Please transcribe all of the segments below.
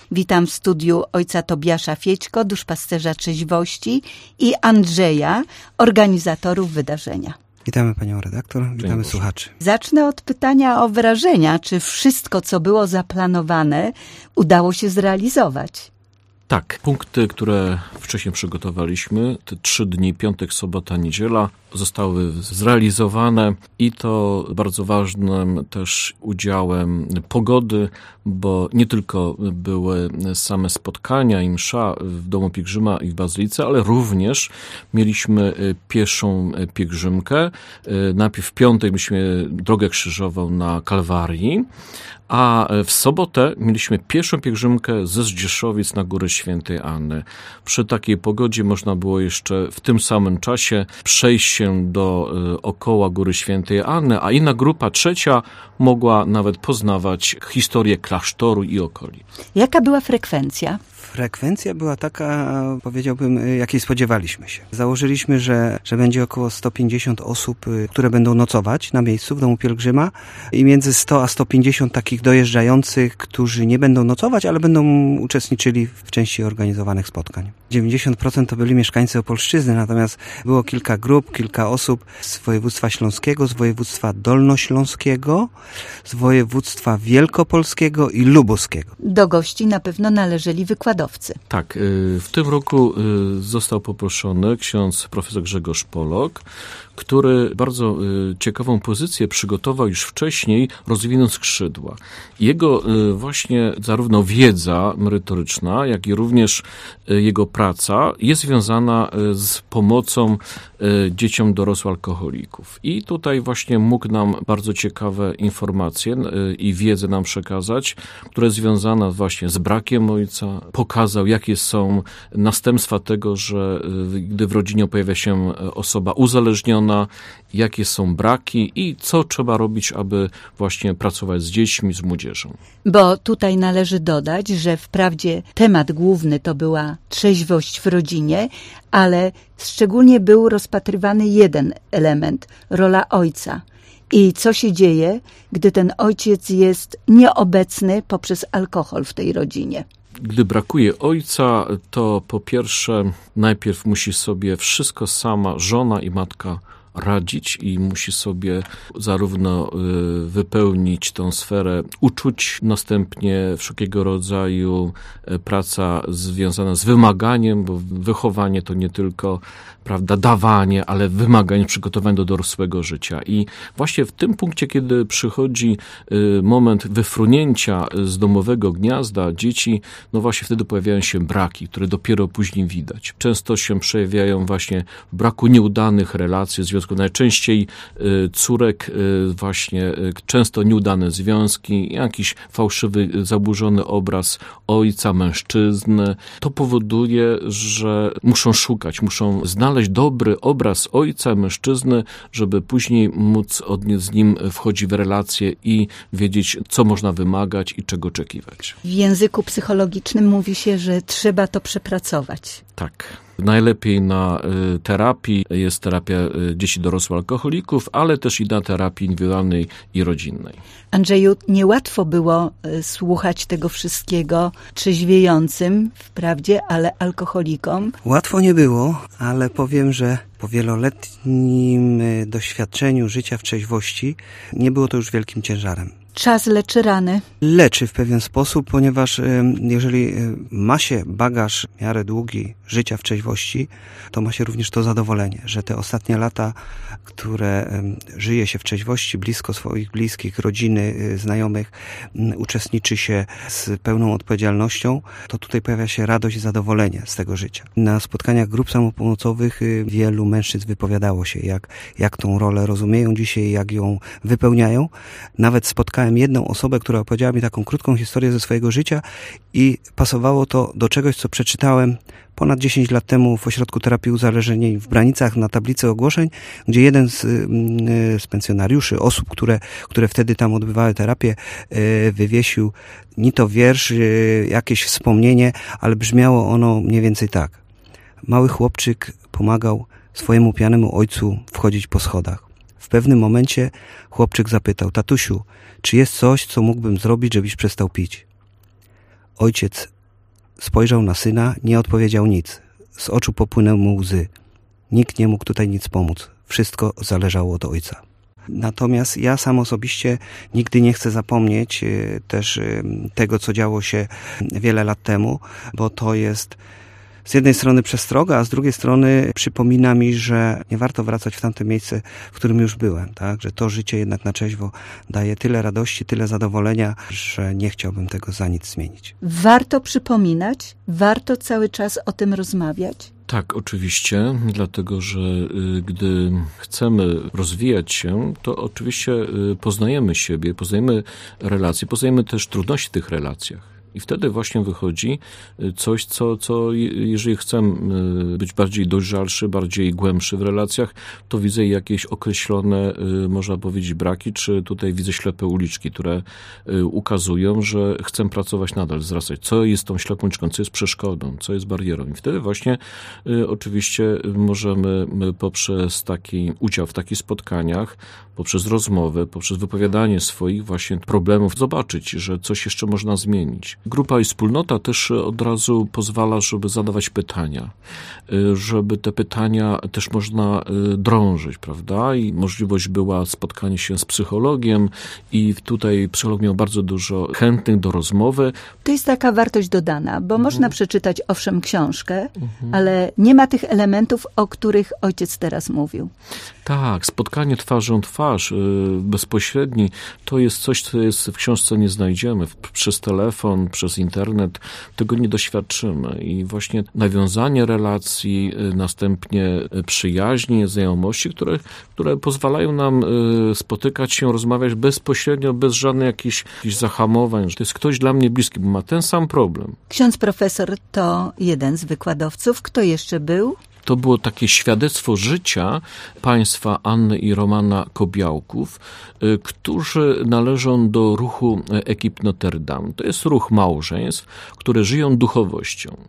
Witam w studiu ojca Tobiasza Fiećko, duszpasterza trzeźwości, i Andrzeja, organizatorów wydarzenia. Witamy panią redaktor, witamy słuchaczy. Zacznę od pytania o wrażenia. Czy wszystko, co było zaplanowane, udało się zrealizować? Tak, punkty, które wcześniej przygotowaliśmy, te 3 dni, piątek, sobota, niedziela, zostały zrealizowane i to bardzo ważnym też udziałem pogody, bo nie tylko były same spotkania i msza w domu pielgrzyma i w bazylice, ale również mieliśmy pieszą pielgrzymkę. Najpierw w piątek mieliśmy drogę krzyżową na Kalwarii, a w sobotę mieliśmy pieszą pielgrzymkę ze Zdzieszowic na Górę Świętej Anny. Przy takiej pogodzie można było jeszcze w tym samym czasie przejść się dookoła Góry Świętej Anny, a inna grupa, trzecia, mogła nawet poznawać historię klasztoru i okolic. Jaka była frekwencja? Frekwencja była taka, powiedziałbym, jakiej spodziewaliśmy się. Założyliśmy, że będzie około 150 osób, które będą nocować na miejscu w domu pielgrzyma i między 100 a 150 takich dojeżdżających, którzy nie będą nocować, ale będą uczestniczyli w części organizowanych spotkań. 90% to byli mieszkańcy Opolszczyzny, natomiast było kilka grup, kilka osób z województwa śląskiego, z województwa dolnośląskiego, z województwa wielkopolskiego i lubuskiego. Do gości na pewno należeli wykładowcy. Tak, w tym roku został poproszony ksiądz profesor Grzegorz Polok, który bardzo ciekawą pozycję przygotował już wcześniej, rozwinąc skrzydła. Jego właśnie zarówno wiedza merytoryczna, jak i również jego praca jest związana z pomocą dzieciom dorosłych alkoholików. I tutaj właśnie mógł nam bardzo ciekawe informacje i wiedzę nam przekazać, która jest związana właśnie z brakiem ojca. Pokazał, jakie są następstwa tego, że gdy w rodzinie pojawia się osoba uzależniona, jakie są braki i co trzeba robić, aby właśnie pracować z dziećmi, z młodzieżą. Bo tutaj należy dodać, że wprawdzie temat główny to była trzeźwość w rodzinie, ale szczególnie był rozpatrywany jeden element, rola ojca. I co się dzieje, gdy ten ojciec jest nieobecny poprzez alkohol w tej rodzinie? Gdy brakuje ojca, to po pierwsze najpierw musi sobie wszystko sama żona i matka radzić i musi sobie zarówno wypełnić tą sferę uczuć, następnie wszelkiego rodzaju praca związana z wymaganiem, bo wychowanie to nie tylko, prawda, dawanie, ale wymaganie, przygotowanie do dorosłego życia. I właśnie w tym punkcie, kiedy przychodzi moment wyfrunięcia z domowego gniazda dzieci, no właśnie wtedy pojawiają się braki, które dopiero później widać. Często się przejawiają właśnie w braku nieudanych relacji, w związku najczęściej córek, właśnie często nieudane związki, jakiś fałszywy, zaburzony obraz ojca, mężczyzny. To powoduje, że muszą szukać, muszą znaleźć dobry obraz ojca, mężczyzny, żeby później móc z nim wchodzić w relacje i wiedzieć, co można wymagać i czego oczekiwać. W języku psychologicznym mówi się, że trzeba to przepracować. Tak. Najlepiej na terapii jest terapia dzieci dorosłych alkoholików, ale też i na terapii indywidualnej i rodzinnej. Andrzeju, niełatwo było słuchać tego wszystkiego trzeźwiejącym, wprawdzie, ale alkoholikom. Łatwo nie było, ale powiem, że po wieloletnim doświadczeniu życia w trzeźwości nie było to już wielkim ciężarem. Czas leczy rany. Leczy w pewien sposób, ponieważ jeżeli ma się bagaż w miarę długi życia w trzeźwości, to ma się również to zadowolenie, że te ostatnie lata, które żyje się w trzeźwości, blisko swoich bliskich, rodziny, znajomych, uczestniczy się z pełną odpowiedzialnością, to tutaj pojawia się radość i zadowolenie z tego życia. Na spotkaniach grup samopomocowych wielu mężczyzn wypowiadało się, jak tą rolę rozumieją dzisiaj, jak ją wypełniają. Nawet spotkałem jedną osobę, która opowiedziała mi taką krótką historię ze swojego życia i pasowało to do czegoś, co przeczytałem ponad 10 lat temu w Ośrodku Terapii Uzależnień w Branicach na tablicy ogłoszeń, gdzie jeden z pensjonariuszy, osób, które wtedy tam odbywały terapię, wywiesił ni to wiersz, jakieś wspomnienie, ale brzmiało ono mniej więcej tak. Mały chłopczyk pomagał swojemu pijanemu ojcu wchodzić po schodach. W pewnym momencie chłopczyk zapytał: tatusiu, czy jest coś, co mógłbym zrobić, żebyś przestał pić? Ojciec spojrzał na syna, nie odpowiedział nic. Z oczu popłynęły mu łzy. Nikt nie mógł tutaj nic pomóc. Wszystko zależało od ojca. Natomiast ja sam osobiście nigdy nie chcę zapomnieć też tego, co działo się wiele lat temu, bo to jest z jednej strony przestroga, a z drugiej strony przypomina mi, że nie warto wracać w tamte miejsce, w którym już byłem, tak? Że to życie jednak na trzeźwo daje tyle radości, tyle zadowolenia, że nie chciałbym tego za nic zmienić. Warto przypominać, warto cały czas o tym rozmawiać. Tak, oczywiście, dlatego że gdy chcemy rozwijać się, to oczywiście poznajemy siebie, poznajemy relacje, poznajemy też trudności w tych relacjach. I wtedy właśnie wychodzi coś, co jeżeli chcę być bardziej dojrzalszy, bardziej głębszy w relacjach, to widzę jakieś określone, można powiedzieć, braki, czy tutaj widzę ślepe uliczki, które ukazują, że chcę pracować nadal, wzrastać. Co jest tą ślepą uliczką, co jest przeszkodą, co jest barierą. I wtedy właśnie oczywiście możemy poprzez taki udział w takich spotkaniach, poprzez rozmowę, poprzez wypowiadanie swoich właśnie problemów zobaczyć, że coś jeszcze można zmienić. Grupa i wspólnota też od razu pozwala, żeby zadawać pytania, żeby te pytania też można drążyć, prawda? I możliwość była spotkanie się z psychologiem i tutaj psycholog miał bardzo dużo chętnych do rozmowy. To jest taka wartość dodana, bo można przeczytać owszem książkę, ale nie ma tych elementów, o których ojciec teraz mówił. Tak, spotkanie twarzą twarz, bezpośredni, to jest coś, co jest w książce nie znajdziemy. Przez telefon, przez internet tego nie doświadczymy. I właśnie nawiązanie relacji, następnie przyjaźni, znajomości, które pozwalają nam spotykać się, rozmawiać bezpośrednio, bez żadnych jakichś zahamowań. To jest ktoś dla mnie bliski, bo ma ten sam problem. Ksiądz profesor to jeden z wykładowców. Kto jeszcze był? To było takie świadectwo życia państwa Anny i Romana Kobiałków, którzy należą do ruchu Ekip Notre Dame. To jest ruch małżeństw, które żyją duchowością.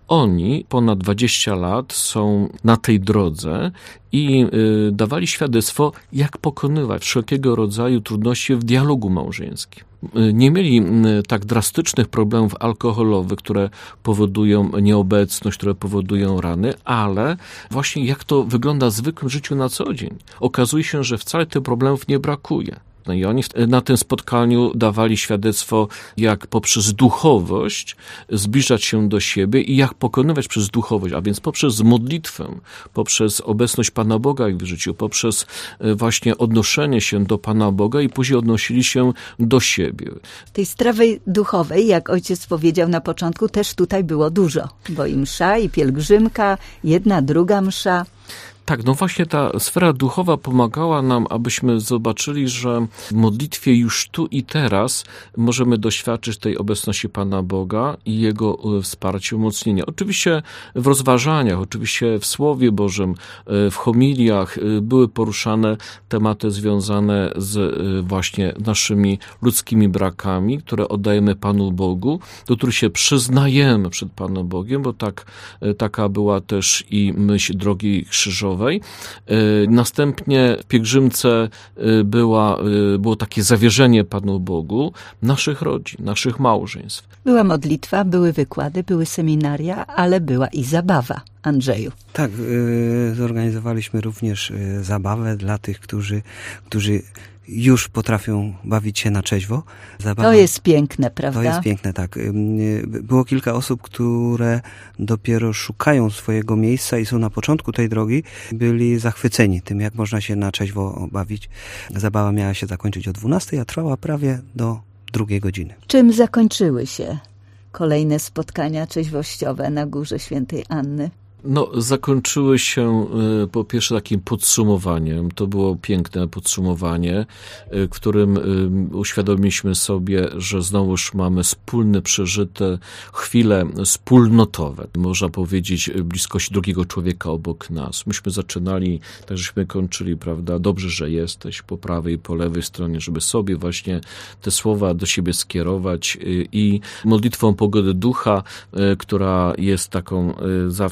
Oni ponad 20 lat są na tej drodze i dawali świadectwo, jak pokonywać wszelkiego rodzaju trudności w dialogu małżeńskim. Nie mieli tak drastycznych problemów alkoholowych, które powodują nieobecność, które powodują rany, ale właśnie jak to wygląda w zwykłym życiu na co dzień. Okazuje się, że wcale tych problemów nie brakuje. No i oni na tym spotkaniu dawali świadectwo, jak poprzez duchowość zbliżać się do siebie i jak pokonywać przez duchowość, a więc poprzez modlitwę, poprzez obecność Pana Boga w życiu, poprzez właśnie odnoszenie się do Pana Boga i później odnosili się do siebie. Tej sprawy duchowej, jak ojciec powiedział na początku, też tutaj było dużo, bo i msza, i pielgrzymka, jedna, druga msza. Tak, no właśnie ta sfera duchowa pomagała nam, abyśmy zobaczyli, że w modlitwie już tu i teraz możemy doświadczyć tej obecności Pana Boga i Jego wsparcia, umocnienia. Oczywiście w rozważaniach, oczywiście w Słowie Bożym, w homiliach były poruszane tematy związane z właśnie naszymi ludzkimi brakami, które oddajemy Panu Bogu, do których się przyznajemy przed Panem Bogiem, bo taka była też i myśl drogi krzyżowej. Następnie w pielgrzymce było takie zawierzenie Panu Bogu naszych rodzin, naszych małżeństw. Była modlitwa, były wykłady, były seminaria, ale była i zabawa. Andrzeju. Tak, zorganizowaliśmy również zabawę dla tych, którzy już potrafią bawić się na trzeźwo. To jest piękne, prawda? To jest piękne, tak. Było kilka osób, które dopiero szukają swojego miejsca i są na początku tej drogi. Byli zachwyceni tym, jak można się na trzeźwo bawić. Zabawa miała się zakończyć o 12:00, a trwała prawie do 2:00. Czym zakończyły się kolejne spotkania trzeźwościowe na Górze Świętej Anny? No, zakończyły się po pierwsze takim podsumowaniem. To było piękne podsumowanie, w którym uświadomiliśmy sobie, że znowuż mamy wspólne, przeżyte chwile wspólnotowe. Można powiedzieć, bliskości drugiego człowieka obok nas. Myśmy zaczynali, tak żeśmy kończyli, prawda? Dobrze, że jesteś po prawej i po lewej stronie, żeby sobie właśnie te słowa do siebie skierować i modlitwą pogody ducha, która jest taką zawsze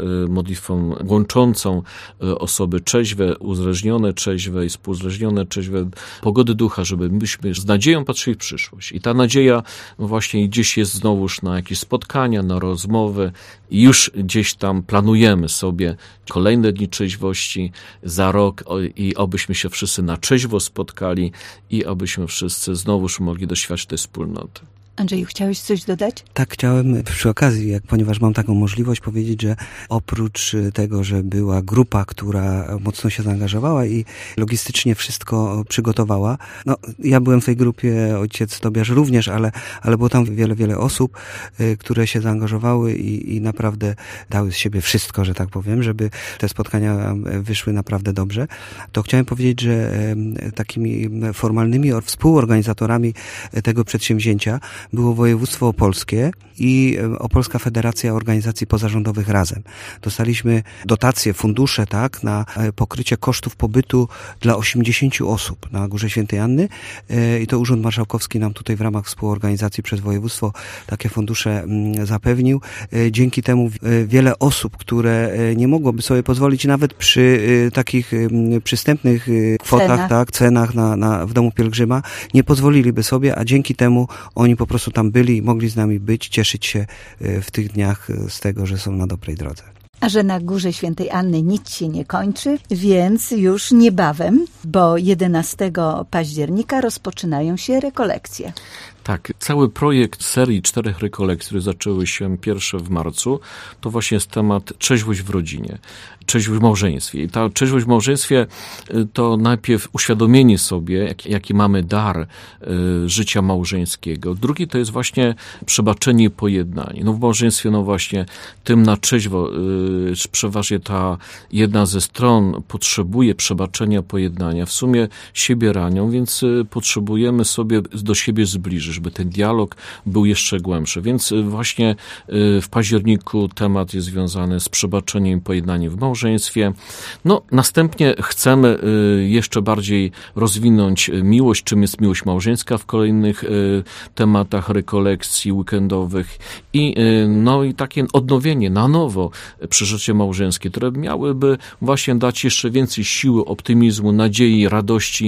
modlitwą łączącą osoby trzeźwe, uzależnione trzeźwe i współuzależnione trzeźwe, pogody ducha, żeby myśmy z nadzieją patrzyli w przyszłość. I ta nadzieja właśnie gdzieś jest znowuż na jakieś spotkania, na rozmowy i już gdzieś tam planujemy sobie kolejne dni trzeźwości za rok i obyśmy się wszyscy na trzeźwo spotkali i abyśmy wszyscy znowuż mogli doświadczyć tej wspólnoty. Andrzeju, chciałeś coś dodać? Tak, chciałem przy okazji, ponieważ mam taką możliwość, powiedzieć, że oprócz tego, że była grupa, która mocno się zaangażowała i logistycznie wszystko przygotowała, ja byłem w tej grupie, ojciec Tobiasz również, ale było tam wiele osób, które się zaangażowały i naprawdę dały z siebie wszystko, że tak powiem, żeby te spotkania wyszły naprawdę dobrze. To chciałem powiedzieć, że takimi formalnymi współorganizatorami tego przedsięwzięcia było województwo opolskie i Opolska Federacja Organizacji Pozarządowych Razem. Dostaliśmy dotacje, fundusze, tak, na pokrycie kosztów pobytu dla 80 osób na Górze Świętej Anny i to Urząd Marszałkowski nam tutaj w ramach współorganizacji przez województwo takie fundusze zapewnił. Dzięki temu wiele osób, które nie mogłoby sobie pozwolić nawet przy takich przystępnych kwotach, cenach w Domu Pielgrzyma, nie pozwoliliby sobie, a dzięki temu oni po prostu tam byli i mogli z nami być, cieszyć się w tych dniach z tego, że są na dobrej drodze. A że na Górze Świętej Anny nic się nie kończy, więc już niebawem, bo 11 października rozpoczynają się rekolekcje. Tak, cały projekt serii 4 rekolekcji, które zaczęły się pierwsze w marcu, to właśnie jest temat trzeźwość w rodzinie, trzeźwość w małżeństwie. I ta trzeźwość w małżeństwie to najpierw uświadomienie sobie, jaki mamy dar życia małżeńskiego. Drugi to jest właśnie przebaczenie i pojednanie. W małżeństwie, właśnie tym na trzeźwo przeważnie ta jedna ze stron potrzebuje przebaczenia, pojednania. W sumie siebie ranią, więc potrzebujemy sobie do siebie zbliżyć, żeby ten dialog był jeszcze głębszy. Więc właśnie w październiku temat jest związany z przebaczeniem i pojednaniem w małżeństwie. Następnie chcemy jeszcze bardziej rozwinąć miłość, czym jest miłość małżeńska w kolejnych tematach rekolekcji weekendowych i takie odnowienie na nowo przeżycie małżeńskie, które miałyby właśnie dać jeszcze więcej siły, optymizmu, nadziei, radości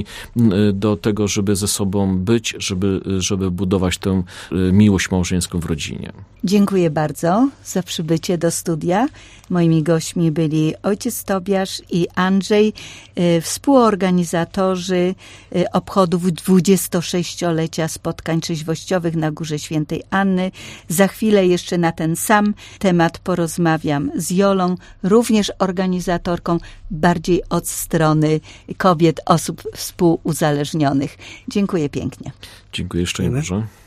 do tego, żeby ze sobą być, żeby budować tę miłość małżeńską w rodzinie. Dziękuję bardzo za przybycie do studia. Moimi gośćmi byli ojciec Tobiasz i Andrzej, współorganizatorzy obchodów 26-lecia spotkań trzeźwościowych na Górze Świętej Anny. Za chwilę jeszcze na ten sam temat porozmawiam z Jolą, również organizatorką, bardziej od strony kobiet, osób współuzależnionych. Dziękuję pięknie. Dziękuję jeszcze raz.